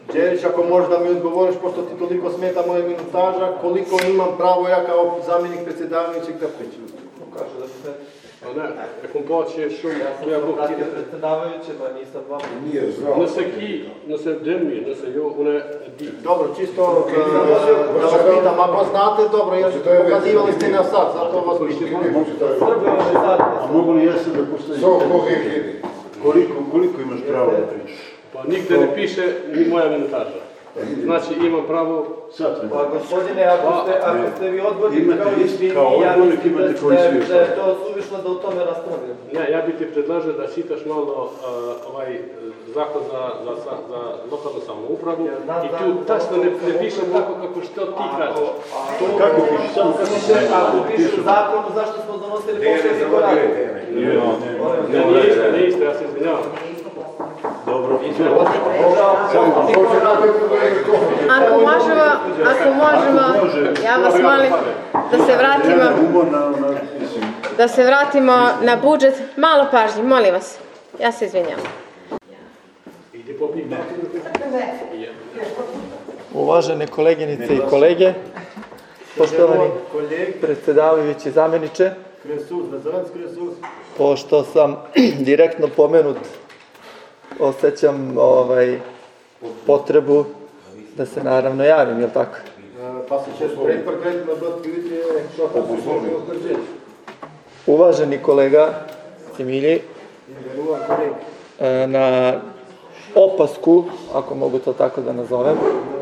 Đerić, ako možeš da mi odgovoriš, pošto ti toliko smeta moja minutaža, koliko imam pravo ja kao zamjenik predsjedavajućeg da pričam? Kaže da se... Ne, ако почне шум, ja sam pratio predsjedavajuće, pa nisam vam... Nije znao. не се ки, не се деми, не се јо, оне ди. Dobro, čisto da vas pitam, ako znate, dobro, jer pokazivali ste na sad, zato vas pitam. A mogu li ja se da postavim? Koliko imaš pravo da pričaš? Па нигде не пише ни моја минутажа. Значи имам право... Pa gospodine, ako ste vi odbornik kao i svi, ja mislim da je to suvišno da o tome raspravljamo. Не, ја би ти предложил да читаш мало овај закон за локална самоуправа и ту тачно не пише тако како што ти кажеш. Kako piše? Samo kako se... Ako piše u zakonu, zašto smo donosili poslednji korak? Не исто, ја се извинјавам. Dobro. Ako možemo, ja vas molim da se vratimo na budžet. Malo pažnje, molim vas. Ja se izvinjavam. Uvažene koleginice i kolege, poštovani predsjedavajući zamjeniče, pošto sam direktno pomenut, osjećam potrebu da se naravno javim, jel tako? Uvaženi kolega Emilij, na opasku, ako mogu to tako da nazovem,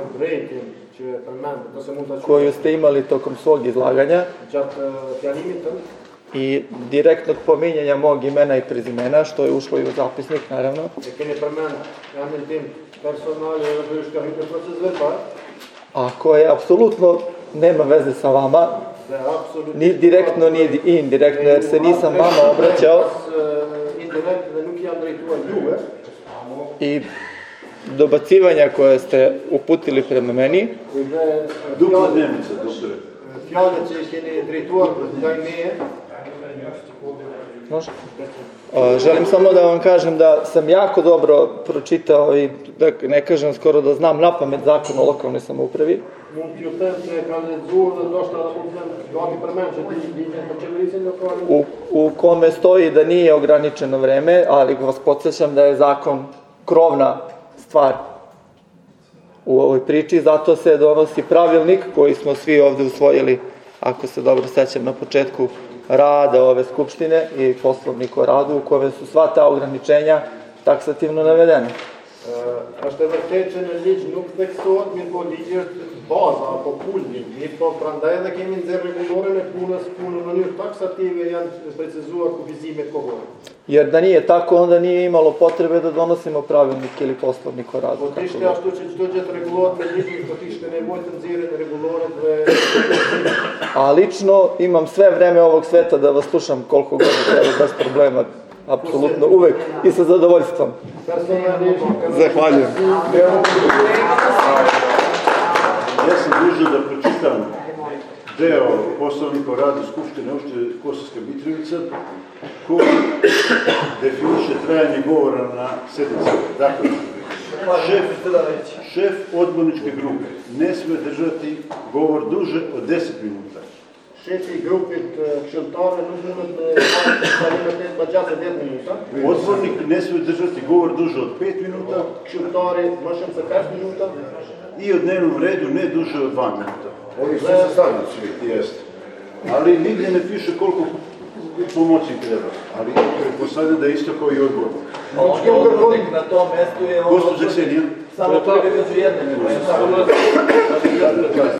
koju ste imali tokom svog izlaganja i direktnog pominjanja mog imena i prezimena, što je ušlo i u zapisnik, naravno. A koje apsolutno nema veze sa vama, ni direktno, ni indirektno, jer se nisam vama obraćao. I dobacivanja koje ste uputili prema meni. Dupla dnevnica, doktore. Želim samo da vam kažem da sam jako dobro pročitao i da ne kažem skoro da znam napamet zakon o lokalnoj samoupravi. U kome stoji da nije ograničeno vreme, ali vas podsjećam da je zakon krovna stvar u ovoj priči, zato se donosi pravilnik koji smo svi ovde usvojili, ako se dobro sećam, na početku rada ove skupštine i poslovnik o radu, u kome su sva ta ograničenja taksativno navedene. Është e vërtetë që në ligj nuk theksohet, mirë po ligji është baza apo kulmi. Mirë po prandaj edhe kemi nxjerrë rregulloren e punës, punë në mënyrë taksative janë precizuar kufizimet kohore. Jer da nije tako, onda nije imalo potrebe da donosimo pravilnik ili poslovnik o radu. Po të ishte ashtu që çdo gjë rregullohet me ligjin, po të ishte nevojë të nxjerrin rregulloret dhe... A lično imam sve vreme ovog sveta da vas slušam koliko god treba, bez problema. Apsolutno, uvek i sa zadovoljstvom. Zahvaljujem. Ja sam dužan da pročitam deo poslovnika o radu Skupštine opštine Kosovska Mitrovica koji definiše trajanje govora na sednici. Dakle, šef odborničke grupe ne sme držati govor duže od 10 minuta. Shefi i grupit këshilltare nuk mundet me gjatë 10 minuta. Odbornik ne sme držati govor duže od 5 minuta. Këshilltari më shumë se 5 minuta. I o dnevnom redu ne duže od 2 minuta. Oni su se stavili svi. Jeste. Ali nigdje ne piše koliko pomoći treba. Ali pretpostavljam da je isto kao i odbornik. Odbornik na tom mestu je... Gospođa Ksenija. Samo prvi među jednim.